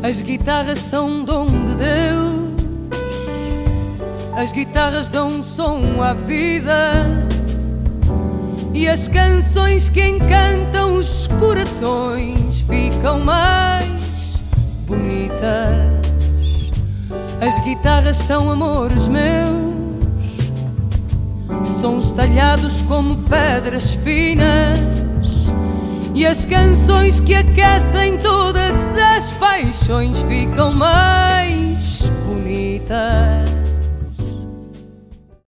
As guitarras são um dom de Deus. As guitarras dão um som à vida, e as canções que encantam os corações ficam mais bonitas. As guitarras são amores meus, sons talhados como pedras finas, e as canções que aquecem todas as paixões ficam mais bonitas.